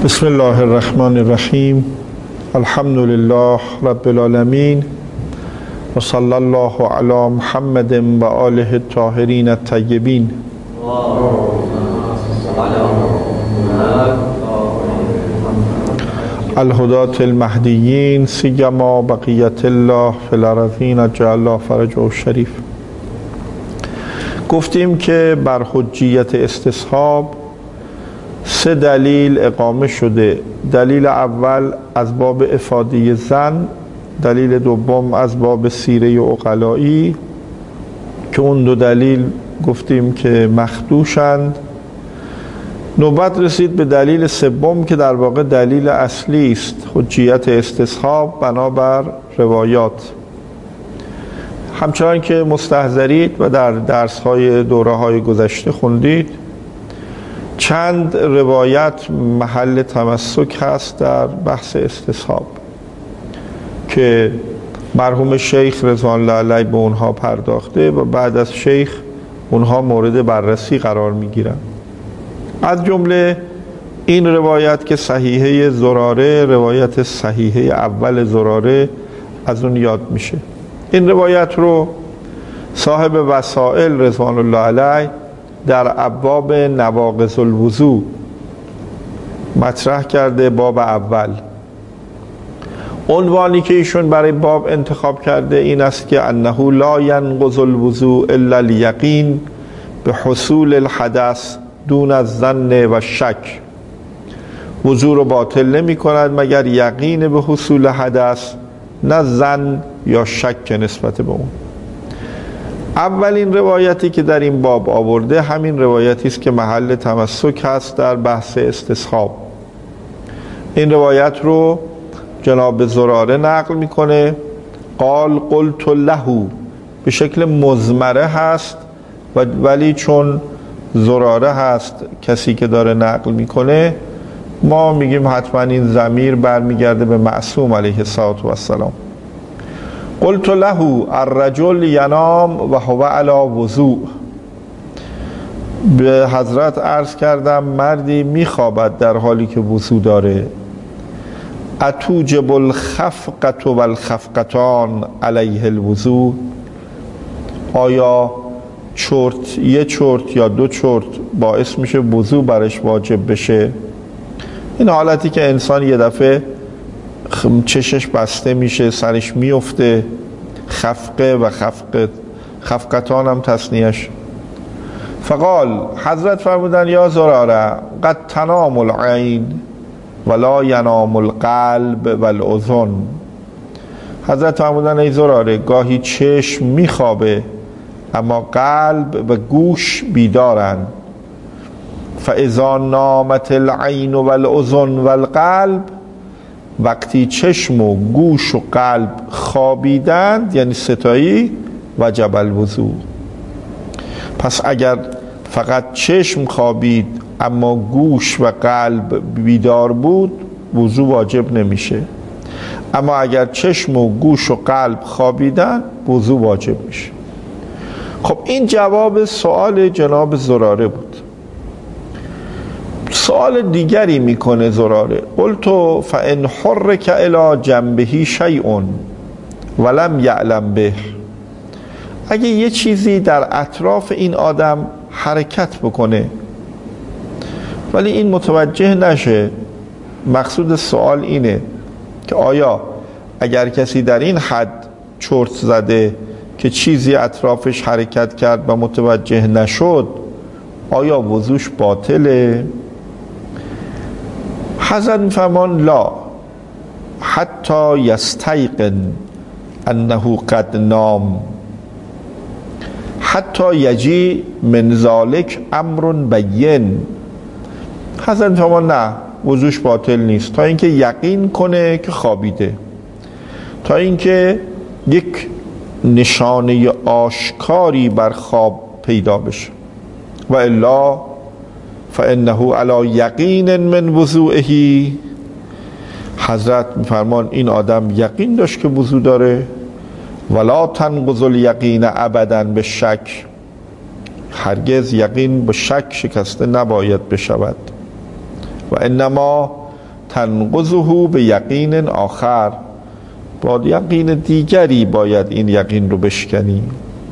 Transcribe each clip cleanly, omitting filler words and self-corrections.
بسم الله الرحمن الرحیم. الحمد لله رب العالمین و صلی الله علی محمد و آله الطاهرین الطیبین. الهداة المهدیین سیما بقیت الله فی الارضین اجعل الله فرجه الشریف. گفتیم که بر حجیت استصحاب 3 دلیل اقامه شده. دلیل اول از باب افاده زن، دلیل دوم از باب سیره عقلایی که اون 2 دلیل گفتیم که مخدوشند. نوبت رسید به دلیل سوم که در واقع دلیل اصلی است، حجیت استصحاب بنابر روایات. همچنان که مستحضرید و در درس‌های دوره‌های گذشته خوندید، چند روایت محل تمسک هست در بحث استصحاب که مرحوم شیخ رضوان الله علیه به اونها پرداخته و بعد از شیخ اونها مورد بررسی قرار میگیرن. از جمله این روایت که صحیحه زراره، روایت صحیحه اول زراره از اون یاد میشه. این روایت رو صاحب وسائل رضوان الله علیه در ابواب نواقض الوضوء مطرح کرده. باب اول عنوانی که ایشون برای باب انتخاب کرده این است که انه لا ینقض الوضوء الا الیقین به حصول الحدث دون الظن و شک. وضوء رو باطل نمی کند مگر یقین به حصول حدث، نه ظن یا شک نسبت به اون. اولین روایتی که در این باب آورده همین روایتی است که محل تمسک هست در بحث استصحاب. این روایت رو جناب زراره نقل میکنه. قال قلت له، به شکل مضمره هست ولی چون زراره هست کسی که داره نقل میکنه، ما میگیم حتما این ضمیر برمیگرده به معصوم علیه السلام. قلت له الرجل ینام و هو علی وضوء. به حضرت عرض کردم مردی میخوابد در حالی که وضو داره. اتوجب الخفقة و الخفقتان علیه الوضوء. آیا یه چرت یا 2 چرت باعث میشه وضو برش واجب بشه؟ این حالتی که انسان یه دفعه چشش بسته میشه، سرش میفته، خفقه و خفقتان هم تصنیهش. فقال، حضرت فرمودن یا زراره قد تنام العین ولا ینام القلب والاذن. حضرت فرمودن ای زراره گاهی چشم میخوابه اما قلب و گوش بیدارن. فاذا نامت العین والاذن والقلب، وقتی چشم و گوش و قلب خوابیدند یعنی ستایی، وجب الوضوء. پس اگر فقط چشم خوابید اما گوش و قلب بیدار بود وضوء واجب نمیشه، اما اگر چشم و گوش و قلب خوابیدن وضوء واجب میشه. خب این جواب سوال جناب زراره بود. سوال دیگری میکنه زراره. قلت فان حرک الی جنبه شیء ولم یعلم به. اگه یه چیزی در اطراف این آدم حرکت بکنه ولی این متوجه نشه، مقصود سوال اینه که آیا اگر کسی در این حد چرت زده که چیزی اطرافش حرکت کرد و متوجه نشد آیا وضوش باطله؟ حضرت میفرمان لا حتی یستیقن انه قد نام حتی یجی من ذالک امر بین. حضرت میفرمان نه، وضوش باطل نیست تا اینکه یقین کنه که خوابیده، تا اینکه یک نشانه آشکاری بر خواب پیدا بشه. و الا فانه علی یقین من وضوئه. حضرت میفرمان این آدم یقین داشت که وضو داره. ولا تنقض الیقین ابدا به شک. هرگز یقین به شک شکسته نباید بشود. و انما تنقضه به یقین آخر، با یقین دیگری باید این یقین رو بشکنی.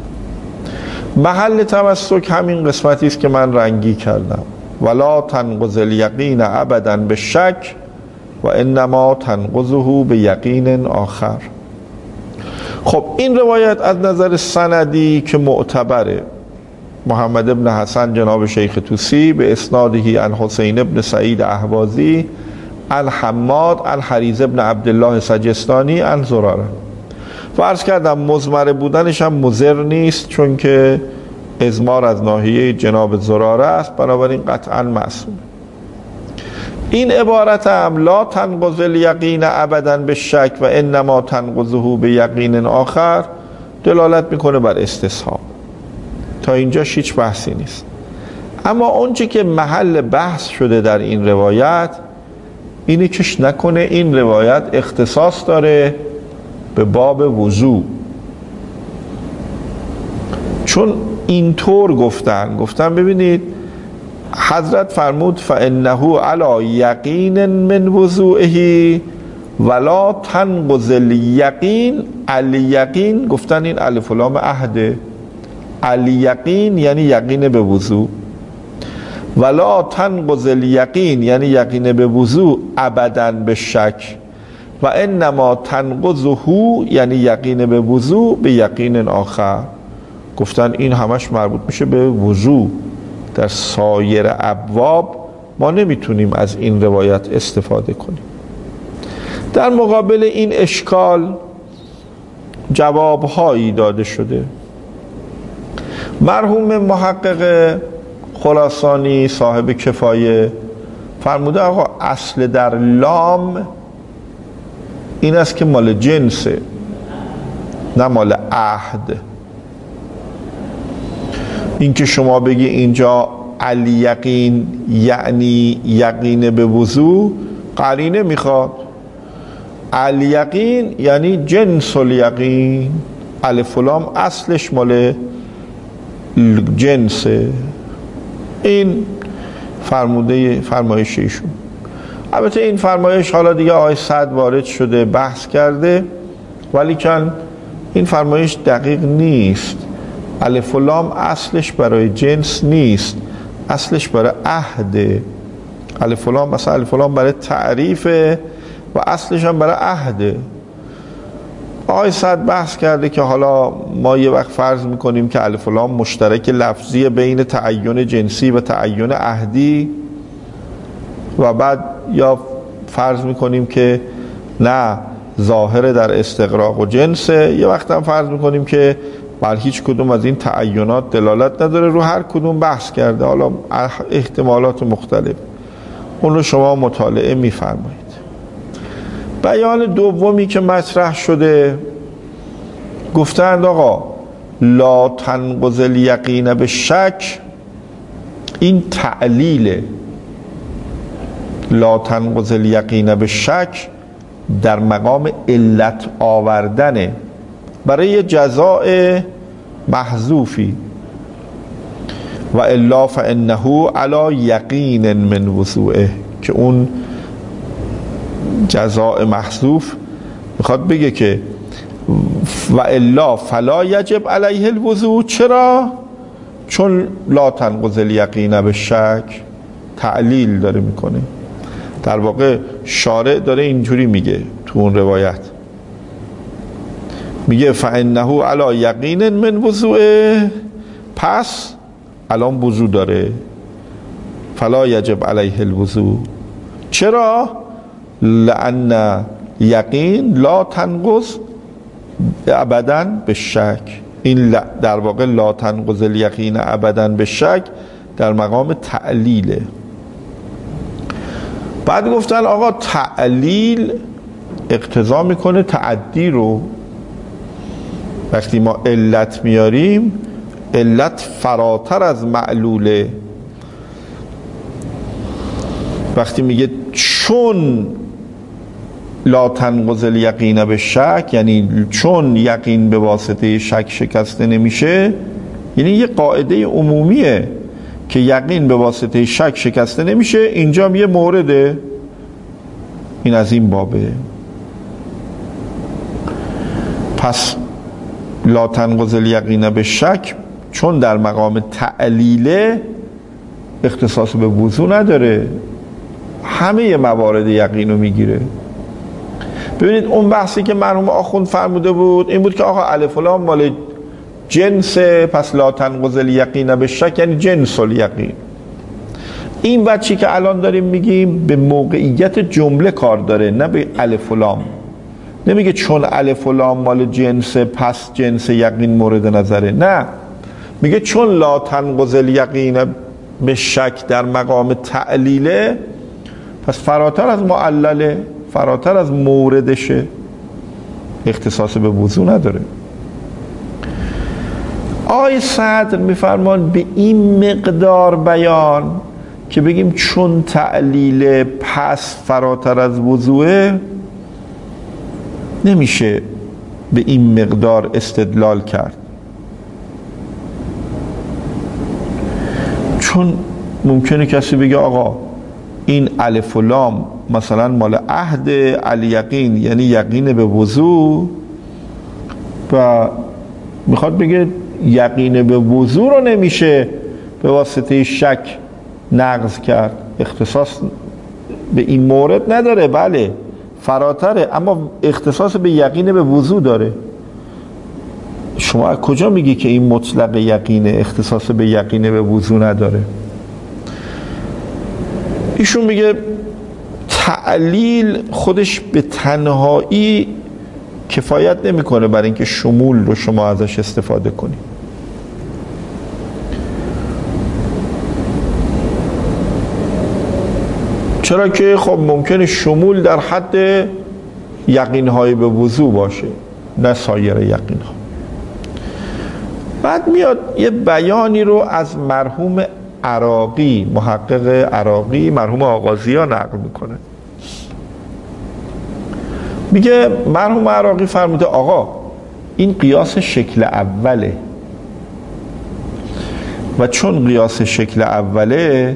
محل تمسک همین قسمتی است که من رنگی کردم، ولا تنقض الیقین ابدا به شک و انما تنقضه به یقین آخر. خب این روایت از نظر سندی که معتبره، محمد ابن حسن جناب شیخ توسی به اسنادهی عن حسین ابن سعید اهوازی عن حماد عن حریز ابن عبدالله سجستانی عن زراره، و عرض کردم مضمر بودنش هم مضر نیست، چون که اضمار از ناحیه جناب زراره است، بنابراین قطعا معصوم. این عبارت هم لا تنقض الیقین ابدا به شک و انما تنقضه به یقین آخر دلالت میکنه بر استصحاب. تا اینجاش هیچ بحثی نیست. اما اونچه که محل بحث شده در این روایت اینه که نکنه این روایت اختصاص داره به باب وضو، چون اینطور گفتن ببینید حضرت فرمود فانه علی یقین من وضوئه ولا تنقض الیقین. الیقین گفتن این الف و لام عهده، الیقین یعنی یقین به وضو، ولا تنقض الیقین یعنی یقین به وضو ابدا به شک، و انما تنقضه یعنی یقین به وضو به یقین آخر. گفتن این همش مربوط میشه به وضو، در سایر ابواب ما نمیتونیم از این روایت استفاده کنیم. در مقابل این اشکال جوابهایی داده شده. مرحوم محقق خراسانی صاحب کفایه فرموده آقا اصل در لام این است که مال جنسه، نه مال عهد. این که شما بگی اینجا الیقین یعنی یقین به وضو، قرینه میخواد. الیقین یعنی جنس الیقین، الف و لام اصلش مال جنسه. این فرمایش ایشون. البته این فرمایش حالا دیگه آقای سعد وارد شده بحث کرده، ولی کن این فرمایش دقیق نیست. الف و لام اصلش برای جنس نیست، اصلش برای عهده. الف و لام مثلا الف و لام برای تعریفه و اصلش هم برای عهده. آقای سعد بحث کرده که حالا ما یه وقت فرض میکنیم که الف و لام مشترک لفظی بین تعین جنسی و تعین عهدی، و بعد یا فرض میکنیم که نه ظاهر در استغراق و جنسه، یه وقت هم فرض میکنیم که بر هیچ کدوم از این تعینات دلالت نداره. رو هر کدوم بحث کرده، حالا احتمالات مختلف، اون رو شما مطالعه میفرمایید. بیان دومی که مطرح شده، گفتند آقا لا تنقض الیقین به شک، این تعلیله. لا تنقض الیقین به شک در مقام علت آوردنه برای جزاء محذوفی، و الا فانه علی یقین من وضوئه، که اون جزاء محذوف میخواد بگه که و الا فلا یجب علیه الوضوء. چرا؟ چون لا تنقض الیقین به شک تعلیل داره میکنه. در واقع شارع داره اینجوری میگه تو اون روایت، میگه فانه علی یقین من وضوئه، پس الان وضو داره، فلا یجب علیه الوضوء. چرا؟ لأن یقین لا تنقض ابدا به شک. این در واقع لا تنقض الیقین ابدا به شک در مقام تعلیله. بعد گفتن آقا تعلیل اقتضا میکنه تعدی رو. وقتی ما علت میاریم، علت فراتر از معلوله. وقتی میگه چون لا تنقض الیقین به شک، یعنی چون یقین به واسطه شک شکسته نمیشه، یعنی یه قاعده عمومیه که یقین به واسطه شک شکسته نمیشه. اینجا یه مورده این از این بابه. پس لا تنقض الیقین به شک چون در مقام تعلیله اختصاص به وضو نداره، همه موارد یقین رو میگیره. ببینید اون بحثی که مرحوم آخوند فرموده بود این بود که آقا الف و لام مال جنس، پس لا تنقض الیقین به شک یعنی جنس الیقین. این بچی که الان داریم میگیم به موقعیت جمله کار داره، نه به الف و لام. نمیگه چون الف و لام مال جنس پس جنس یقین مورد نظره، نه، میگه چون لا تنقض الیقین به شک در مقام تعلیله پس فراتر از معلله، فراتر از موردشه، اختصاص به وضو نداره. آقای صدر میفرمان به این مقدار بیان که بگیم چون تعلیل پس فراتر از وضوعه نمیشه به این مقدار استدلال کرد، چون ممکنه کسی بگه آقا این الف و لام مثلا مال عهد الیقین یعنی یقین به وضو و میخواد بگه یقین به وضو رو نمیشه به واسطه شک نقض کرد، اختصاص به این مورد نداره. بله فراتره، اما اختصاص به یقین به وضو داره. شما از کجا میگی که این مطلق یقینه، اختصاص به یقین به وضو نداره؟ ایشون میگه تعلیل خودش به تنهایی کفایت نمیکنه برای اینکه شمول رو شما ازش استفاده کنید. چرا که خب ممکنه شمول در حد یقین‌های به وضو باشه نه سایر یقین‌ها. بعد میاد یه بیانی رو از مرحوم عراقی، محقق عراقی، مرحوم آغازیان نقل میکنه. میگه مرحوم عراقی فرموده آقا این قیاس شکل اوله و چون قیاس شکل اوله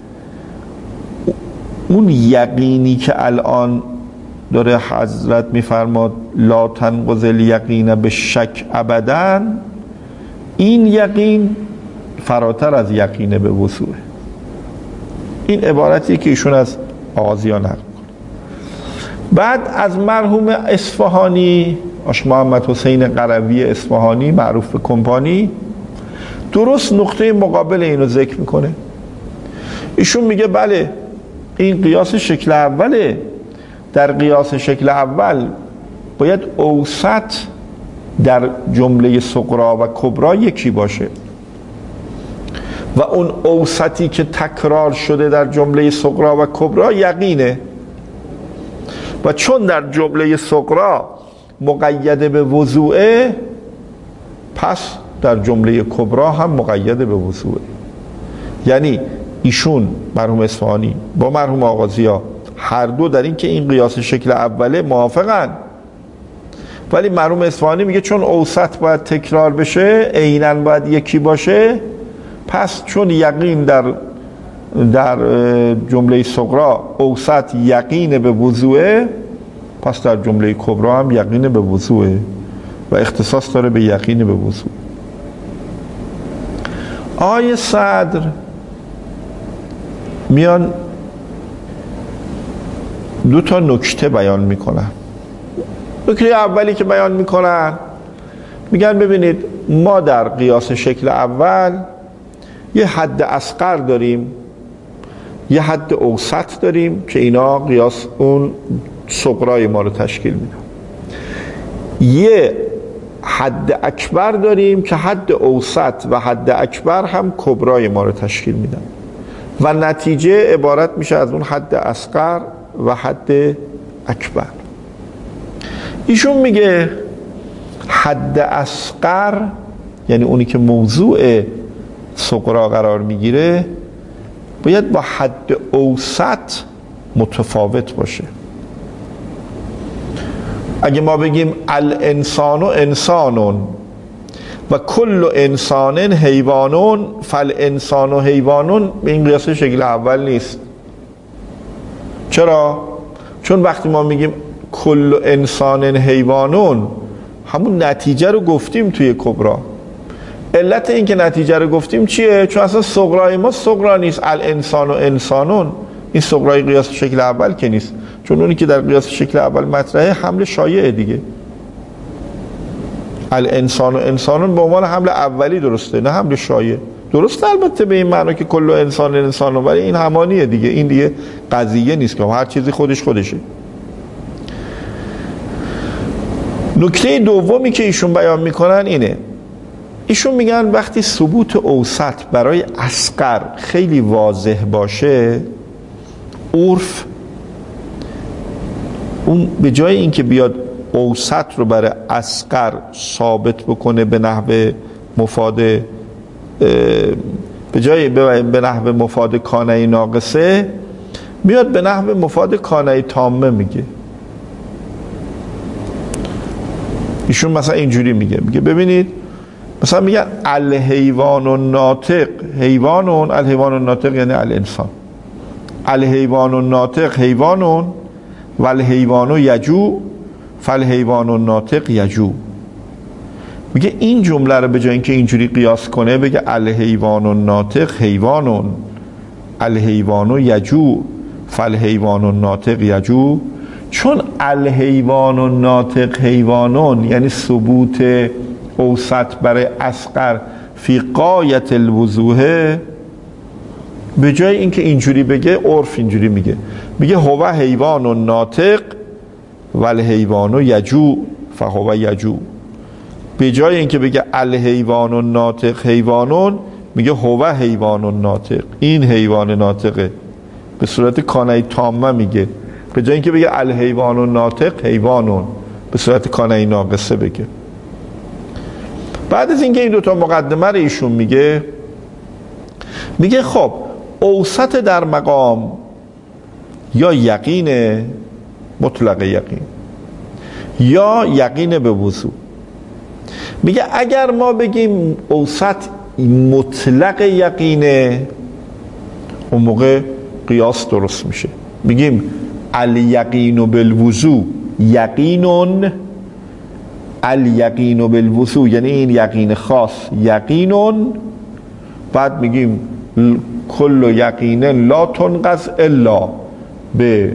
اون یقینی که الان داره حضرت میفرماد لا تنقض الیقین به شک ابداً، این یقین فراتر از یقین به وضوعه. این عبارتی که ایشون از آغازیان نقل کنه. بعد از مرحوم اصفهانی، آش محمد حسین قروی اصفهانی معروف به کمپانی، درست نقطه مقابل اینو ذکر میکنه. ایشون میگه بله این قیاس شکل اوله، در قیاس شکل اول باید اوسط در جمله صغرا و کبرا یکی باشه و اون اوسطی که تکرار شده در جمله صغرا و کبرا یقینه و چون در جمله صغرا مقید به وضوعه پس در جمله کبرا هم مقید به وضوعه. یعنی ایشون مرحوم اصفهانی با مرحوم آغازیا هر دو در این که این قیاس شکل اوله موافقن، ولی مرحوم اصفهانی میگه چون اوسط باید تکرار بشه، عیناً باید یکی باشه، پس چون یقین در جمله صغرا اوسط یقین به وضوعه، پس در جمله کبرا هم یقین به وضوعه و اختصاص داره به یقین به وضوع. آیه صدر میان دو تا نکته بیان میکنن. نکته اولی که بیان میکنن میگن ببینید ما در قیاس شکل اول یه حد اصغر داریم، یه حد اوسط داریم که اینا قیاس اون صغرای ما رو تشکیل میدن، یه حد اکبر داریم که حد اوسط و حد اکبر هم کبرای ما رو تشکیل میدن و نتیجه عبارت میشه از اون حد اصغر و حد اکبر. ایشون میگه حد اصغر یعنی اونی که موضوع صغرا قرار میگیره باید با حد اوسط متفاوت باشه. اگه ما بگیم الانسان انسانون و کل انسان حیوانون فالانسان حیوانون، به این قیاس شکل اول نیست. چرا؟ چون وقتی ما میگیم کل انسان حیوانون، همون نتیجه رو گفتیم توی کبرا. علت این که نتیجه رو گفتیم چیه؟ چون اصلا صغرای ما صغرا نیست، الانسان و انسانون. این صغرای قیاس شکل اول که نیست، چون اونی که در قیاس شکل اول مطرحه حمل شایعه دیگه. الانسان و انسانون به عنوان حمل اولی درسته، نه حمل شایع. درسته البته به این معنی که کل انسان انسانون، ولی این همانیه دیگه. این دیگه قضیه نیست که هر چیزی خودشه. نکته دومی که ایشون بیان میکنن اینه، ایشون میگن وقتی ثبوت اوسط برای اصغر خیلی واضح باشه، عرف اون به جای اینکه بیاد اوسط رو برای اصغر ثابت بکنه به نحو مفاد، به جای به نحو مفاد کانه ناقصه، میاد به نحو مفاد کانه تامه میگه. ایشون مثلا اینجوری میگه ببینید، مثلا میگن الحیوان الناطق، حیوانون، الحیوان الناطق یعنی الانسان، الحیوان الناطق حیوانون و الحیوان یجوع فالحیوان الناطق یجوع. میگه این جمله رو به جای اینکه اینجوری قیاس کنه بگه الحیوان الناطق حیوانون الحیوان یجوع فالحیوان الناطق یجوع، چون الحیوان الناطق حیوانون یعنی ثبوت اوسط برای اصغر فی غایت الوضوح، به جای اینکه اینجوری بگه عرف اینجوری میگه هو حیوان ناطق و الحیوان یجوع فهو یجوع. به جای اینکه بگه الحیوان ناطق حیوانون، میگه هو حیوان ناطق، این حیوان ناطقه، به صورت کانه تامه میگه. به جای اینکه بگه الحیوان ناطق حیوانون، به صورت کانه ناقصه بگه. بعد از اینکه این دوتا مقدمه رو ایشون میگه خب اوسط در مقام یا یقین مطلق یقین یا یقین به وضوح. میگه اگر ما بگیم اوسط مطلق یقینه، اون موقع قیاس درست میشه. میگیم الیقین بالوضوح یقینون، الیقین بالوضوح یعنی این یقین خاص یقینون، بعد میگیم کل یقین لا تنقض الا به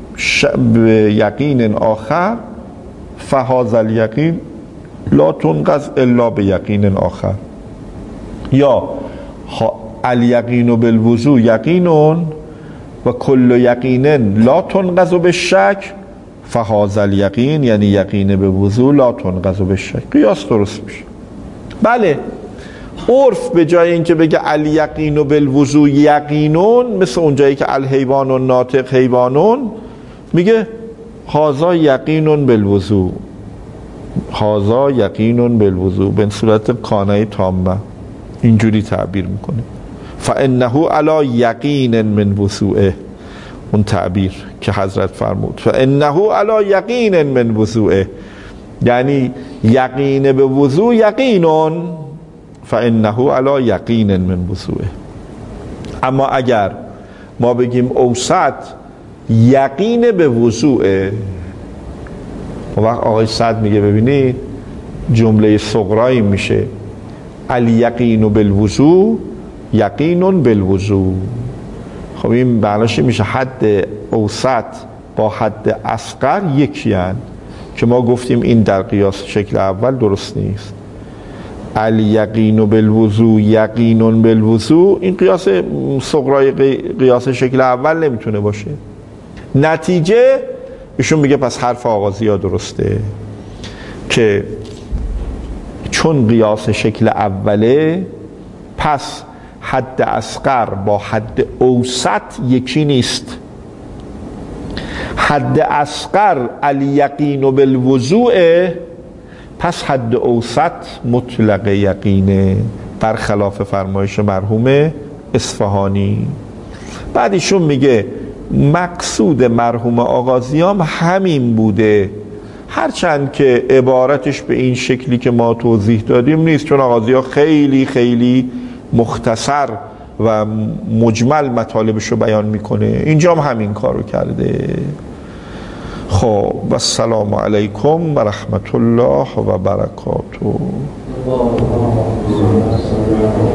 یقین آخر فهذا الیقین لا تنقض الا به یقین آخر، یا الیقین بالوضوح یقینون و کل یقین لا تنقض بالشک فهذا الیقین یعنی یقین به وضوح لا تنقض بالشک. قیاس درست میشه. بله، عرف به جای اینکه بگه الیقین بالوضوح یقینون، مثل اونجایی که الحیوان الناطق حیوانون، میگه هذا یقین بالوضوح، هذا یقین بالوضوح، به صورت کانه تامه اینجوری تعبیر میکنه. فانه علی یقین من وضوعه، اون تعبیر که حضرت فرمود فانه علی یقین من وضوعه، یعنی یقین به وضوع یقینون، فانه علی یقین من وضوعه. اما اگر ما بگیم اوسط یقین به وضوعه، وقت آقای سعد میگه ببینید جمله صغرایی میشه الیقین بالوضوع یقین بالوضوع. خب این معناش میشه حد اوسط با حد اصغر یکی هن، که ما گفتیم این در قیاس شکل اول درست نیست. الیقین بالوضوع یقین بالوضوع، این قیاس صغرای قیاس شکل اول نمیتونه باشه. نتیجه ایشون میگه پس حرف آغازی ها درسته که چون قیاس شکل اوله، پس حد اصغر با حد اوسط یکی نیست. حد اصغر الیقین بالوضوع، پس حد اوسط مطلق یقینه، برخلاف فرمایش مرحوم اصفهانی. بعد ایشون میگه مقصود مرحوم آغازیام همین بوده، هرچند که عبارتش به این شکلی که ما توضیح دادیم نیست، چون آغازی‌ها خیلی خیلی مختصر و مجمل مطالبش رو بیان میکنه. اینجا هم همین کارو کرده. خب و السلام علیکم و رحمت الله و برکاته.